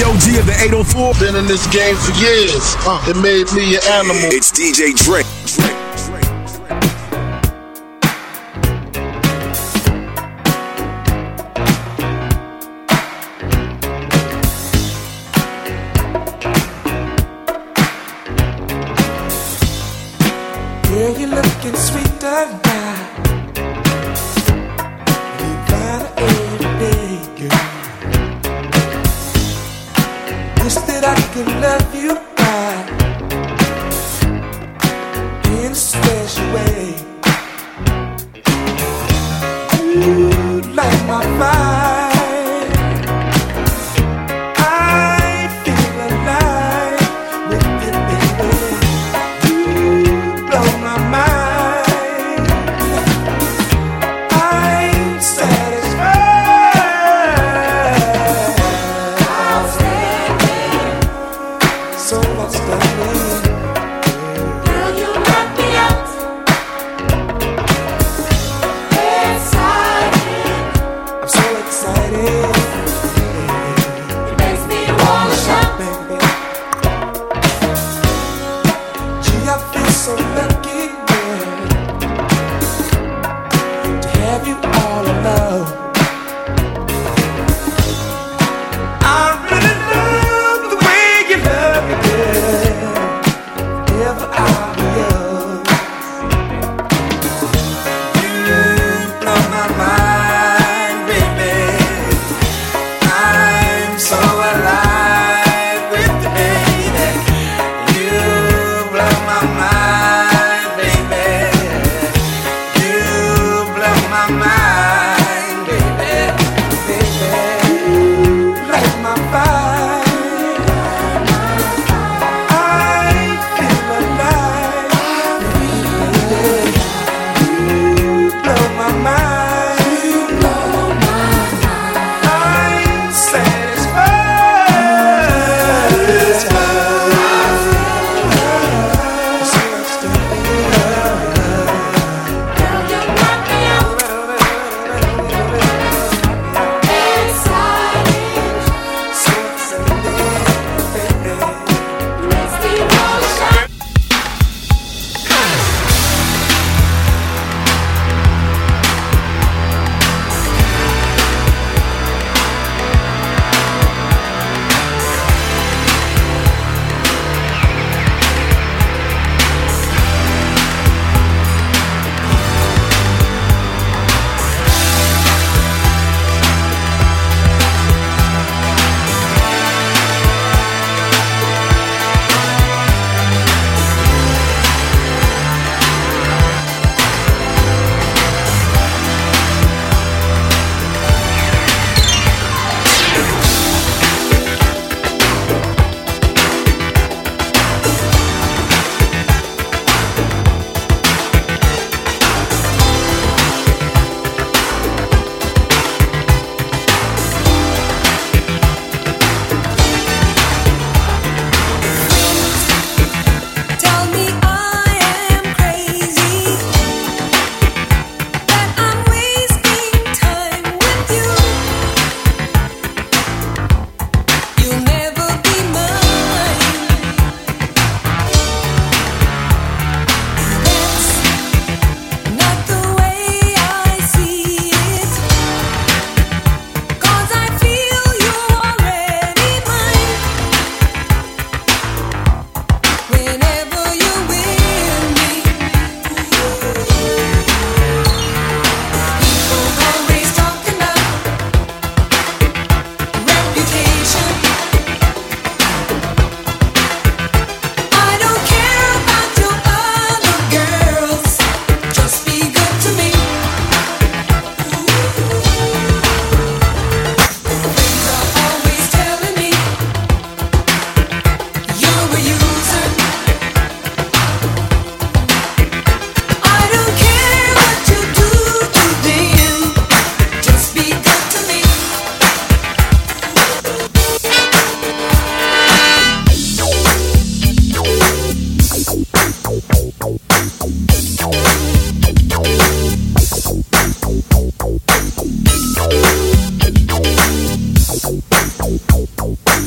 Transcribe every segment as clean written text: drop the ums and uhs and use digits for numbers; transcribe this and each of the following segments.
OG of the 804. Been in this game for years. It made me an animal. It's DJ Drake. Girl, you're looking sweeter now. You got it every day, girl. Wish that I could love you right in a special way. You light my fire. I feel alive with you, baby. You blow my mind. I'm satisfied. Outstanding. So outstanding. Girl, you knock me out. Excited. I'm so excited. It makes me wanna shout. Baby. Gee, I feel so lucky, girl, to have you all alone. I really love the way you love me, girl.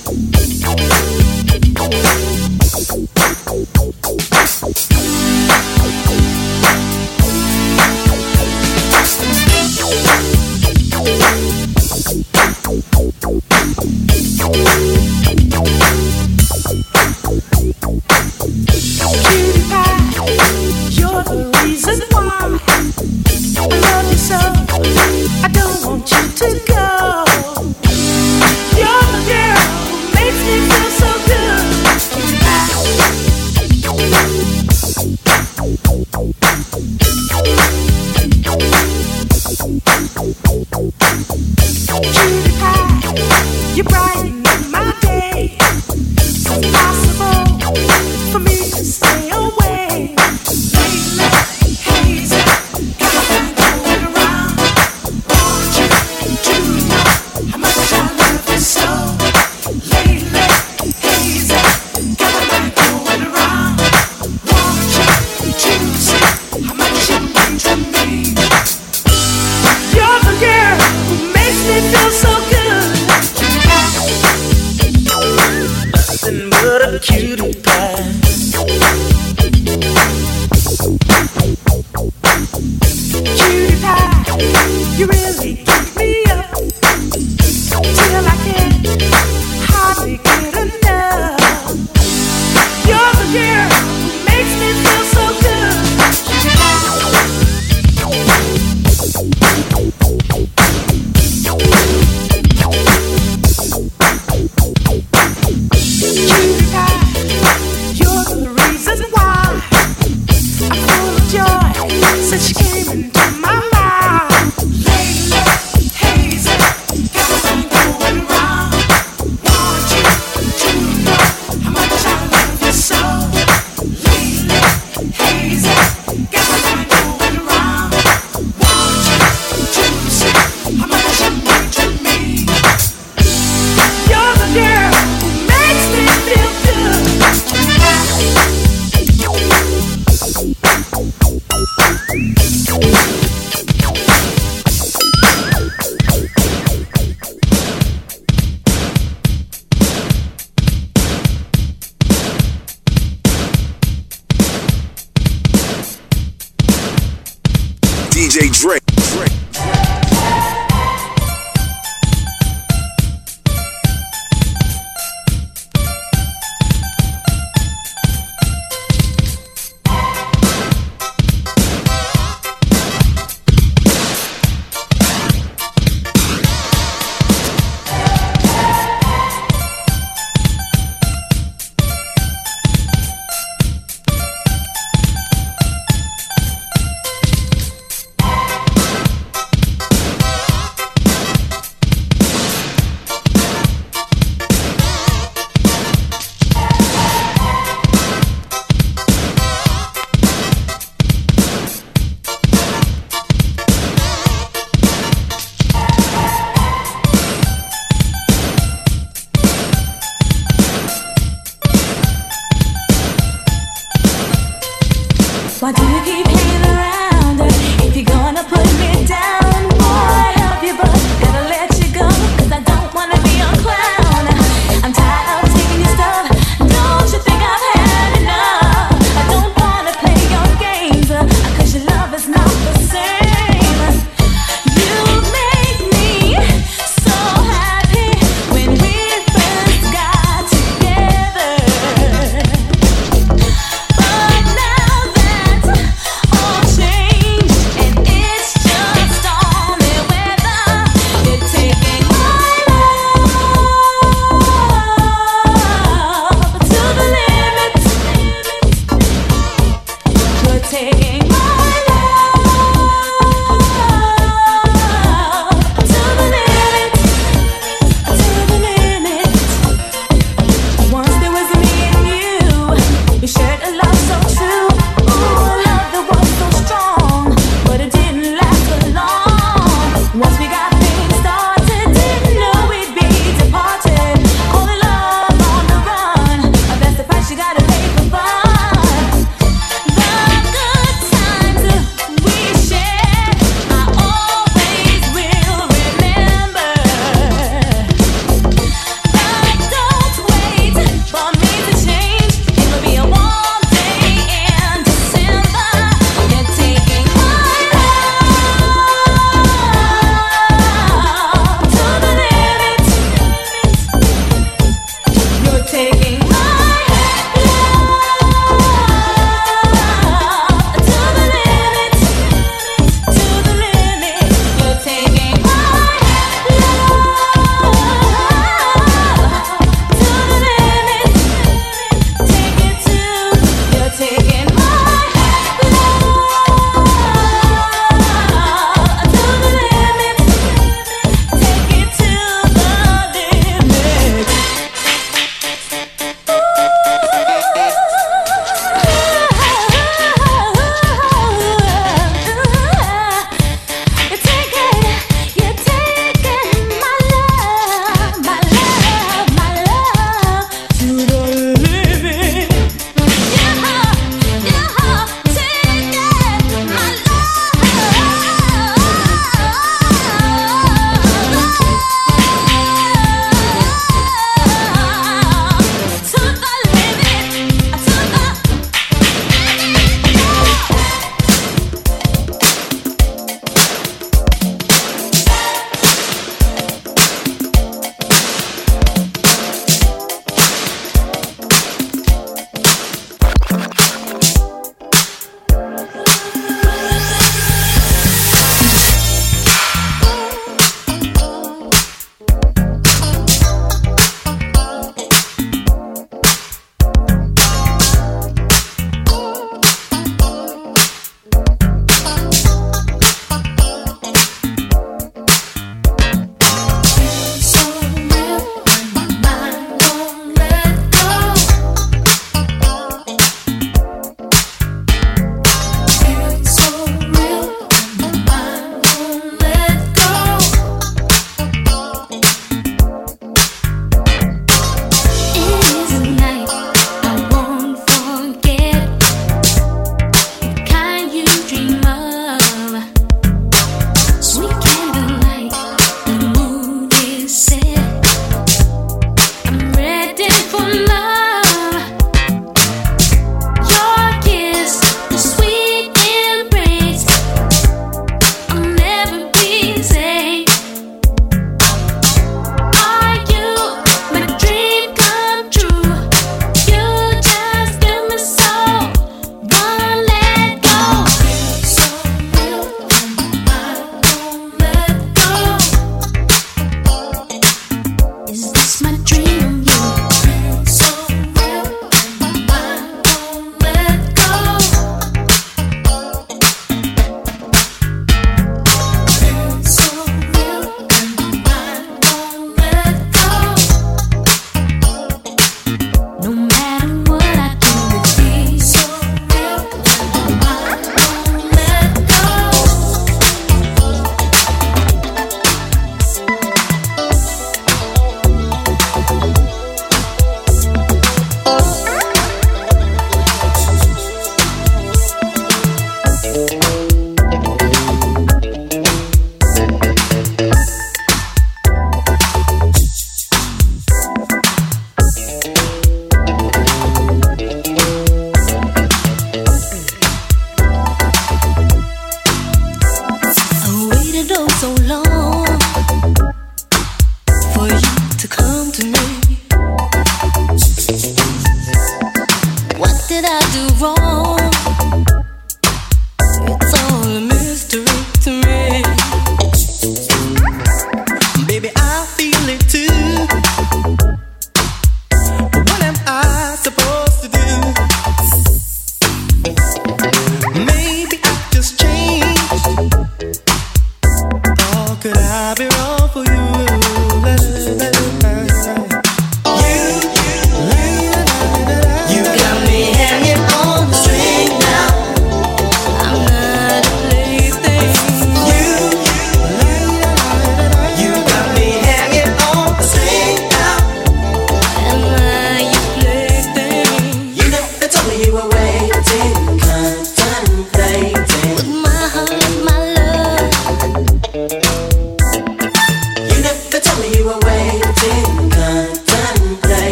DJ Drake. Why do you keep hanging around? If you're gonna put me down, boy, I help you, but gotta let you go, 'cause I don't wanna be your clown. I'm tired of taking your stuff. Don't you think I've had enough? I don't wanna play your games, 'cause your love is not the same. You make me so happy when we first got together. But now that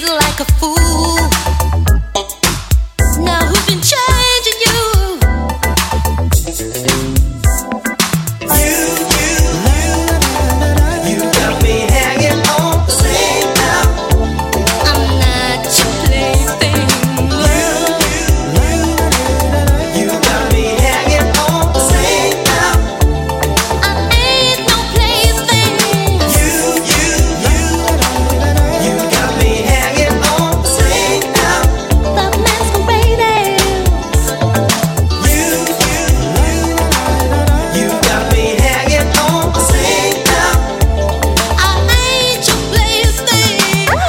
like a fool. Now who's been changing you? You got me hanging on the same now. I'm not your plaything. You got me hanging on the same now. I ain't no plaything. You got me hanging on the same now. The masquerading. You got me hanging on the same now. I ain't your plaything. Oh.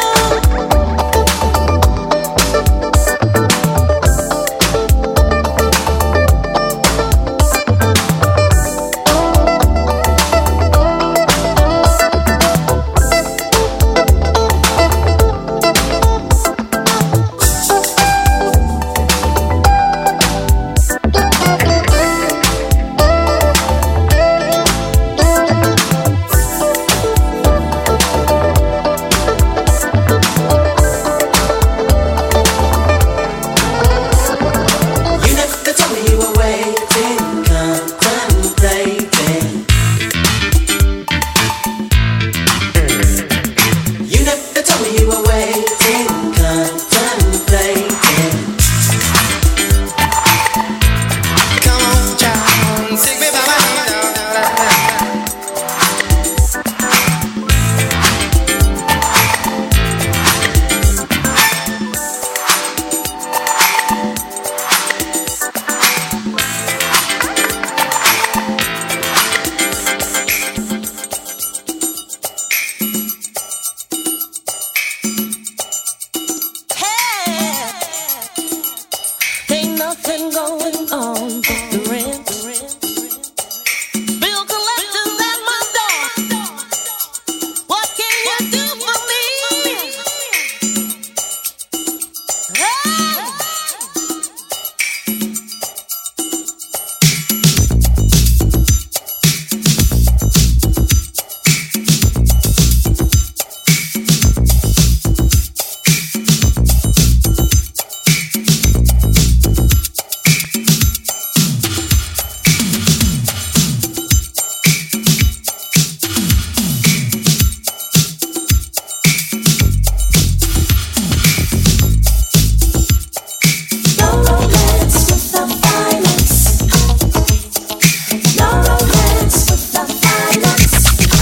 You never told me you were waiting, contemplating. You never told me you were waiting, contemplating. Come on, child, take me by my hand. Ain't nothing going on but the rent. Bill collectors at my door. What can you do for me? Hey! No romance without violence. No romance without violence.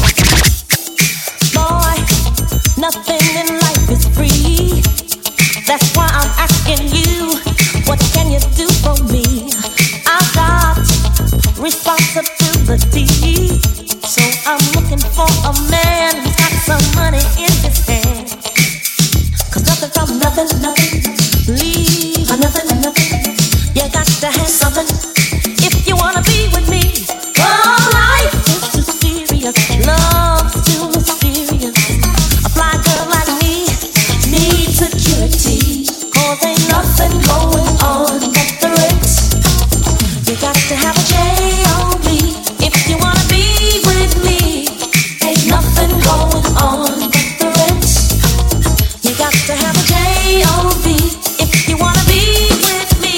Boy, nothing in life is free. That's why I'm asking you, what can you do for me? I've got responsibility, so I'm looking for a man who's got some money in his hand. 'Cause nothing from nothing, leave nothing. You got to have something if you wanna be with me. Oh, life is too serious, love's too mysterious. A fly girl like me needs security, 'cause ain't nothing going on but the rent. You got to have a J.O.B. if you wanna be with me. Ain't nothing going on but the rent. You got to have a J.O.B. if you wanna be with me.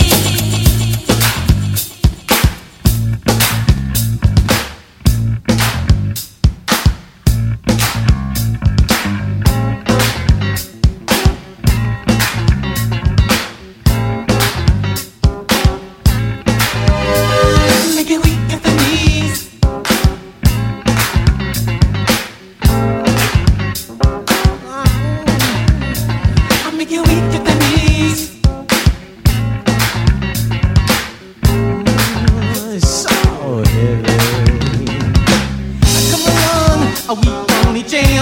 Make it weak at the knees. I make it weak at the knees. It's so heavy. Come along, we only jam.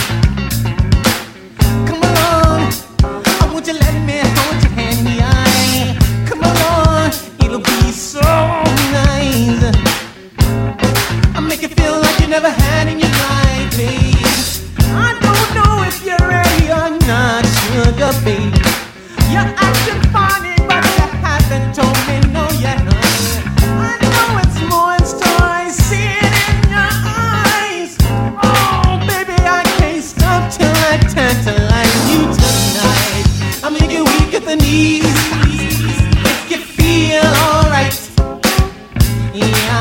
Come along, I want you let me hold your hand in the eye. Come along, it'll be so nice. I make you feel like you never had in your life, babe. I don't know if you're ready or not, sugar, babe. You're acting funny, but you haven't told me no yet, honey. I know it's more in store, I see it in your eyes. Oh, baby, I can't stop till I tantalize knees. Make you feel alright. Yeah.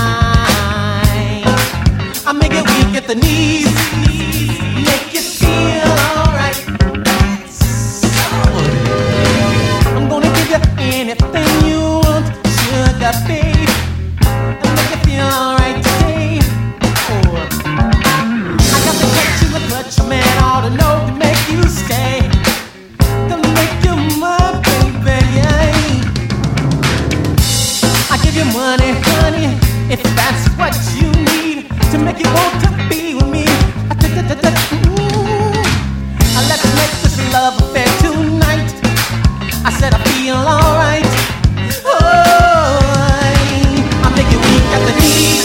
I make it weak at the knees. Make you feel alright. I'm gonna give you anything you want, sugar babe, and make you feel alright today. Oh, I got the touch in the clutch, man, ought to know to make you stay, to make you my baby, yeah. I give you money, honey, if that's what you need, to make you want to be with me. Let's make this love affair tonight. I said I feel alright. Oh, I make you weak at the knees.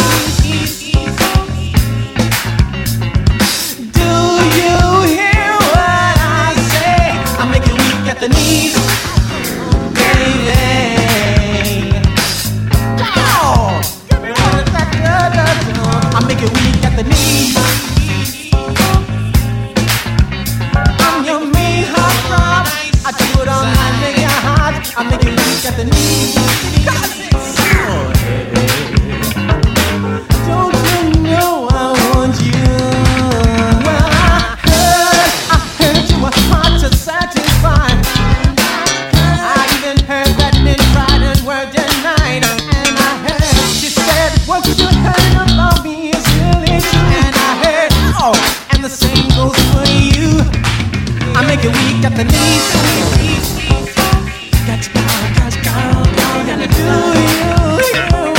Do you hear what I say? I make you weak at the knees, baby. Oh, I make you weak at the knees. I'm your main heartthrob. I do it all night, make your heart. I make you weak at the knees. Don't you know I want you? Well, I heard you were hard to satisfy. I even heard that men tried and were denied. And I heard she said what you heard about me is really true. And I heard, oh, and the same goes for you. I make it weak at the knees. Got you, girl, gotta do you.